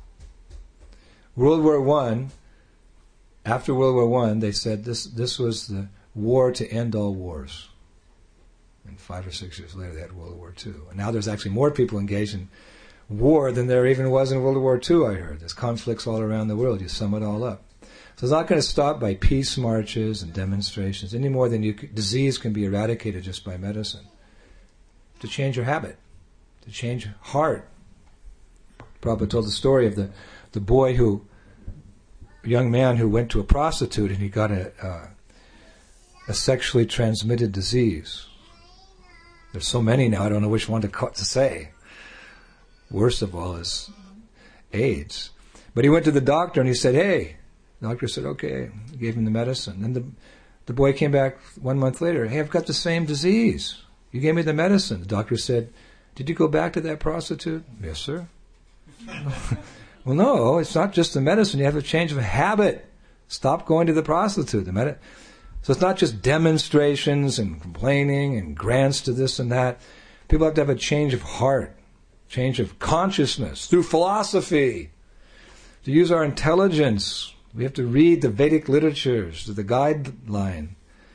A: After World War I, they said this was the war to end all wars. And 5 or 6 years later, they had World War II. And now there's actually more people engaged in war than there even was in World War II, I heard. There's conflicts all around the world. You sum it all up. So it's not going to stop by peace marches and demonstrations any more than disease can be eradicated just by medicine. To change your habit, to change heart, Prabhupada told the story of the boy a young man who went to a prostitute and he got a sexually transmitted disease. There's so many now, I don't know which one to say. Worst of all is AIDS. But he went to the doctor and he said, hey. The doctor said, okay. He gave him the medicine. And the boy came back 1 month later. Hey, I've got the same disease. You gave me the medicine. The doctor said, did you go back to that prostitute? Yes, sir. Well, no, it's not just the medicine. You have a change of habit. Stop going to the prostitute. So it's not just demonstrations and complaining and grants to this and that. People have to have a change of heart, change of consciousness through philosophy. To use our intelligence, we have to read the Vedic literatures, the guideline.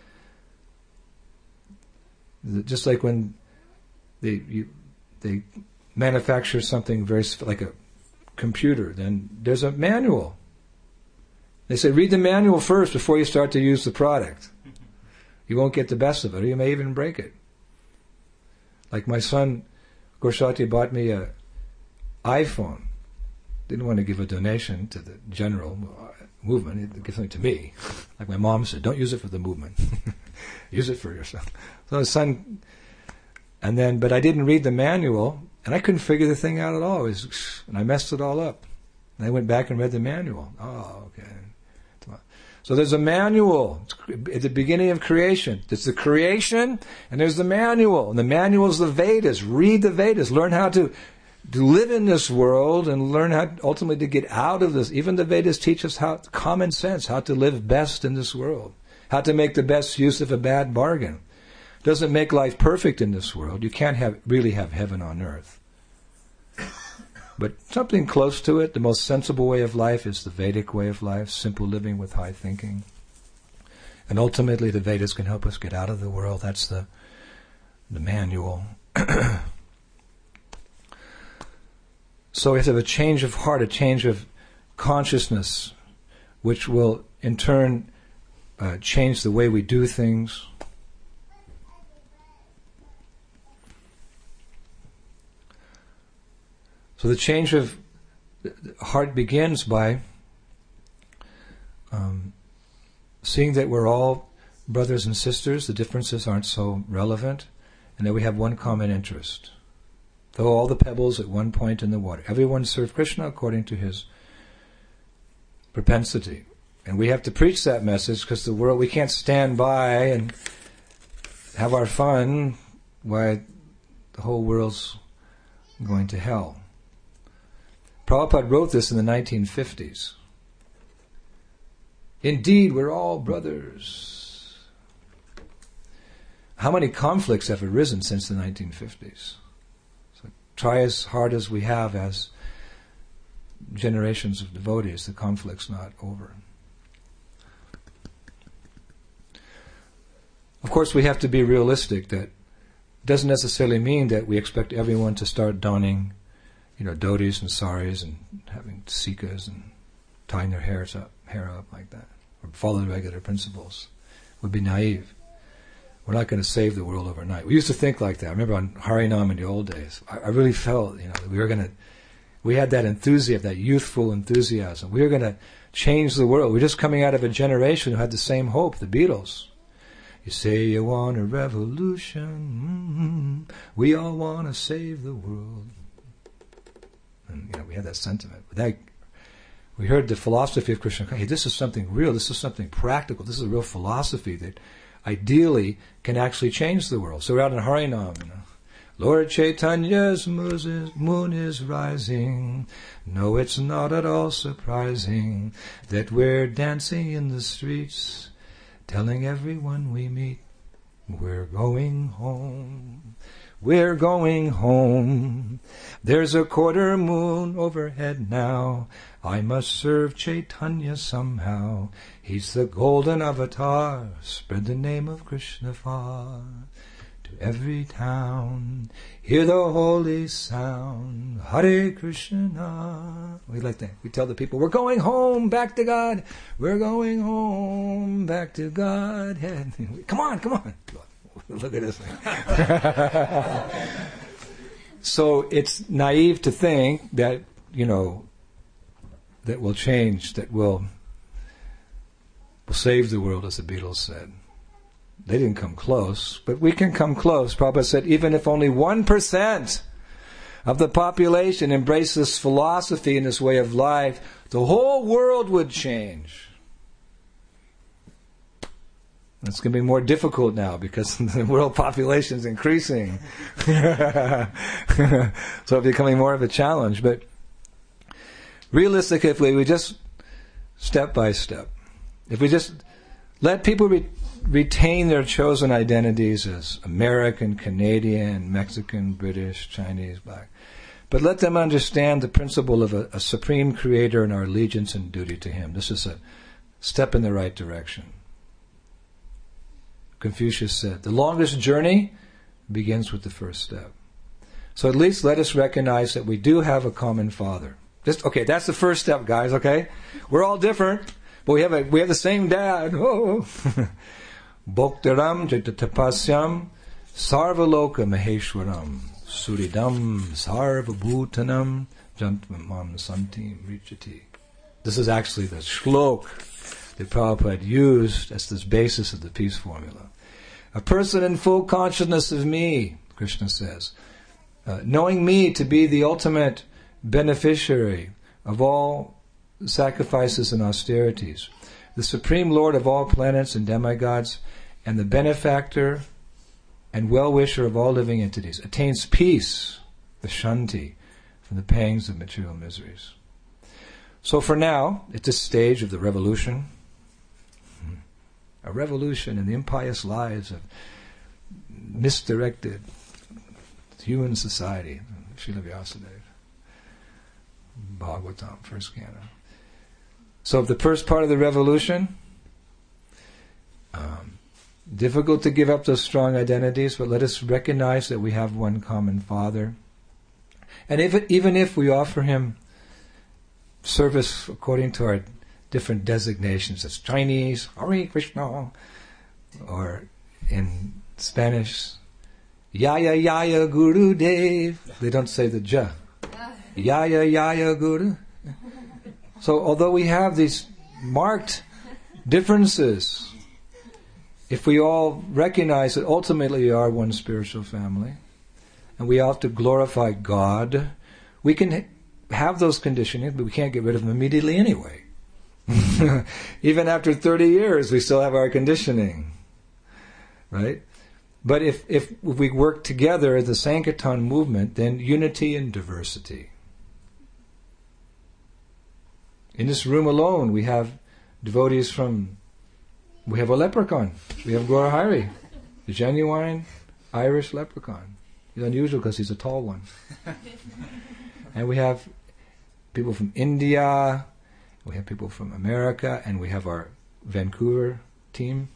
A: Just like when they manufacture something very like a computer, then there's a manual. They say read the manual first before you start to use the product. You won't get the best of it, or you may even break it. Like my son Gorshati bought me an iPhone. Didn't want to give a donation to the general movement. He'd give something to me. Like my mom said, don't use it for the movement. Use it for yourself. So his son, but I didn't read the manual, and I couldn't figure the thing out at all. And I messed it all up. And I went back and read the manual. Oh, okay. So there's a manual at the beginning of creation. There's the creation, and there's the manual. And the manual is the Vedas. Read the Vedas. Learn how to live in this world and learn how ultimately to get out of this. Even the Vedas teach us common sense, how to live best in this world, how to make the best use of a bad bargain. Doesn't make life perfect in this world. You can't really have heaven on earth. But something close to it, the most sensible way of life is the Vedic way of life, simple living with high thinking. And ultimately the Vedas can help us get out of the world. That's the manual. So we have to have a change of heart, a change of consciousness, which will in turn change the way we do things. So the change of heart begins by seeing that we're all brothers and sisters, the differences aren't so relevant, and that we have one common interest. Throw all the pebbles at one point in the water. Everyone serve Krishna according to his propensity. And we have to preach that message because the world, we can't stand by and have our fun while the whole world's going to hell. Prabhupada wrote this in the 1950s. Indeed, we're all brothers. How many conflicts have arisen since the 1950s? So try as hard as we have as generations of devotees, the conflict's not over. Of course, we have to be realistic. That doesn't necessarily mean that we expect everyone to start donning dhotis and saris and having sikas and tying their hair up like that, or follow the regular principles. Would be naive. We're not going to save the world overnight. We used to think like that. I remember on Harinam in the old days, I really felt, that we had that enthusiasm, that youthful enthusiasm. We were going to change the world. We're just coming out of a generation who had the same hope, the Beatles. You say you want a revolution, we all want to save the world. And we had that sentiment. We heard the philosophy of Krishna. Hey, this is something real. This is something practical. This is a real philosophy that ideally can actually change the world. So we're out in Harinam. Lord Chaitanya's moon is rising. No, it's not at all surprising that we're dancing in the streets, telling everyone we meet, we're going home. We're going home. There's a quarter moon overhead now. I must serve Chaitanya somehow. He's the golden avatar. Spread the name of Krishna far to every town. Hear the holy sound. Hare Krishna. We tell the people, we're going home, back to God. We're going home, back to God. Come on. Look at this thing. So it's naive to think that that will change, that will save the world, as the Beatles said. They didn't come close, but we can come close. Prabhupada said, even if only 1% of the population embrace this philosophy and this way of life, the whole world would change. It's going to be more difficult now because the world population is increasing. So it's becoming more of a challenge. But realistically, if we just step by step, if we just let people retain their chosen identities as American, Canadian, Mexican, British, Chinese, Black, but let them understand the principle of a supreme creator and our allegiance and duty to him. This is a step in the right direction. Confucius said, the longest journey begins with the first step. So at least let us recognize that we do have a common father. That's the first step, guys, okay? We're all different, but we have the same dad. Oh. Bhoktaram jatatapasyam sarvaloka maheshwaram suridam sarvabhutanam jantmam santim richati. This is actually the shlok that Prabhupada used as this basis of the peace formula. A person in full consciousness of me, Krishna says, knowing me to be the ultimate beneficiary of all sacrifices and austerities, the supreme lord of all planets and demigods, and the benefactor and well-wisher of all living entities, attains peace, the shanti, from the pangs of material miseries. So for now, at this stage of the revolution, a revolution in the impious lives of misdirected human society, Srila Vyasadeva, Bhagavatam, first canto. So the first part of the revolution, difficult to give up those strong identities, but let us recognize that we have one common Father. And even if we offer him service according to our different designations, as Chinese, Hare Krishna, or in Spanish, Yaya Yaya Guru Dev. They don't say the Ja. Yaya Yaya Guru. So although we have these marked differences, if we all recognize that ultimately we are one spiritual family, and we have to glorify God, we can have those conditionings, but we can't get rid of them immediately anyway. Even after 30 years, we still have our conditioning, right? But if we work together as the Sankirtan movement, then unity and diversity. In this room alone, we have devotees we have a leprechaun. We have Gaurahari, the genuine Irish leprechaun. He's unusual because he's a tall one. And we have people from India, we have people from America, and we have our Vancouver team.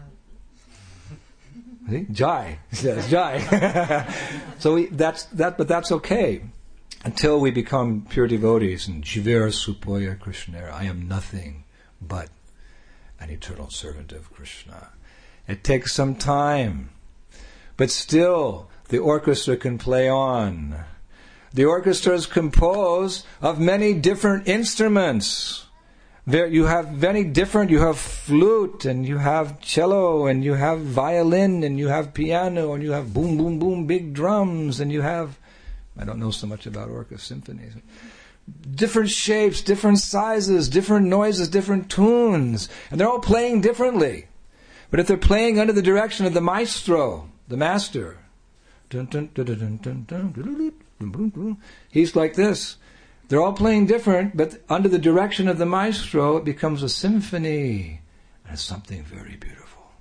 A: See? Jai. Yes, Jai. So but that's okay. Until we become pure devotees, and Jivera Supoya Krishnera, I am nothing but an eternal servant of Krishna. It takes some time, but still the orchestra can play on. The orchestra is composed of many different instruments. You have flute, and you have cello, and you have violin, and you have piano, and you have boom, boom, boom, big drums, and you have, I don't know so much about orchestra symphonies. Different shapes, different sizes, different noises, different tunes. And they're all playing differently. But if they're playing under the direction of the maestro, the master, he's like this. They're all playing different, but under the direction of the maestro, it becomes a symphony. And it's something very beautiful.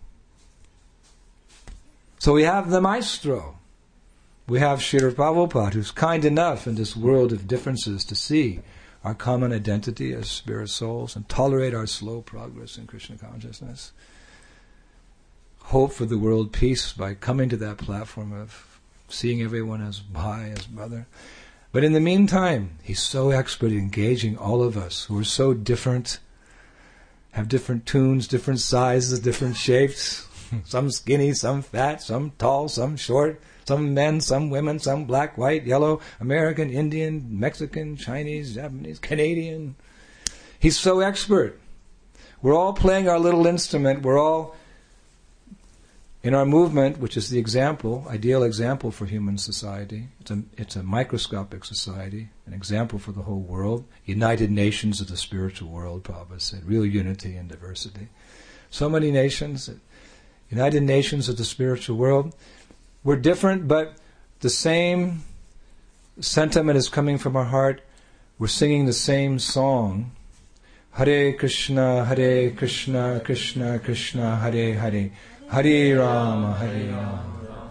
A: So we have the maestro. We have Srila Prabhupada, who's kind enough in this world of differences to see our common identity as spirit souls and tolerate our slow progress in Krishna consciousness. Hope for the world peace by coming to that platform of seeing everyone as bhai, as brother. But in the meantime, he's so expert at engaging all of us who are so different, have different tunes, different sizes, different shapes. Some skinny, some fat, some tall, some short, Some men, some women, some black, white, yellow, American, Indian, Mexican, Chinese, Japanese, Canadian. He's so expert. We're all playing our little instrument. We're all in our movement, which is the example, ideal example for human society. It's a microscopic society, an example for the whole world. United Nations of the spiritual world, Prabhupada said. Real unity and diversity. So many nations, United Nations of the spiritual world. We're different, but the same sentiment is coming from our heart. We're singing the same song. Hare Krishna, Krishna Krishna, Hare Hare. Hare Rama, Hare Rama.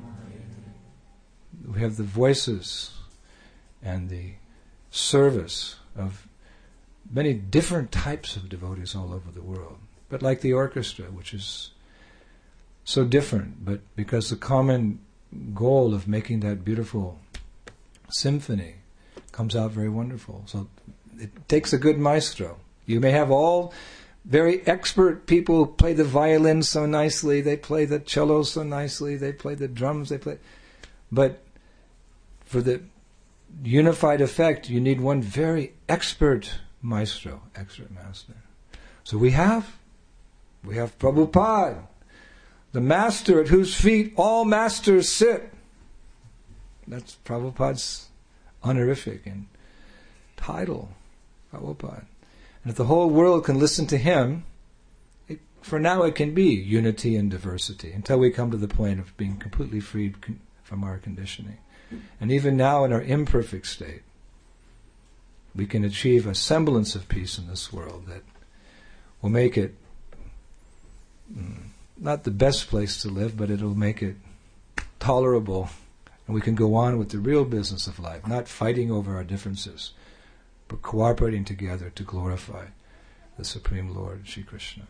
A: We have the voices and the service of many different types of devotees all over the world. But like the orchestra, which is so different, but because the common goal of making that beautiful symphony comes out very wonderful. So it takes a good maestro. You may have all very expert people who play the violin so nicely, they play the cello so nicely, they play the drums, but for the unified effect, you need one very expert maestro, expert master. So we have Prabhupada, the master at whose feet all masters sit. That's Prabhupada's honorific and title, Prabhupada. And if the whole world can listen to him, for now it can be unity and diversity until we come to the point of being completely freed from our conditioning. And even now in our imperfect state, we can achieve a semblance of peace in this world that will make it not the best place to live, but it'll make it tolerable. And we can go on with the real business of life, not fighting over our differences, but cooperating together to glorify the Supreme Lord, Shri Krishna.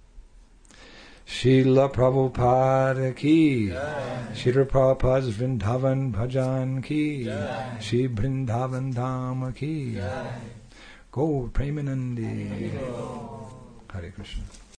A: Srila Prabhupada ki, Srila Prabhupada's Vrindavan Bhajan ki, Shri Vrindavan Dhama ki, Go Premanandi. Hare Krishna.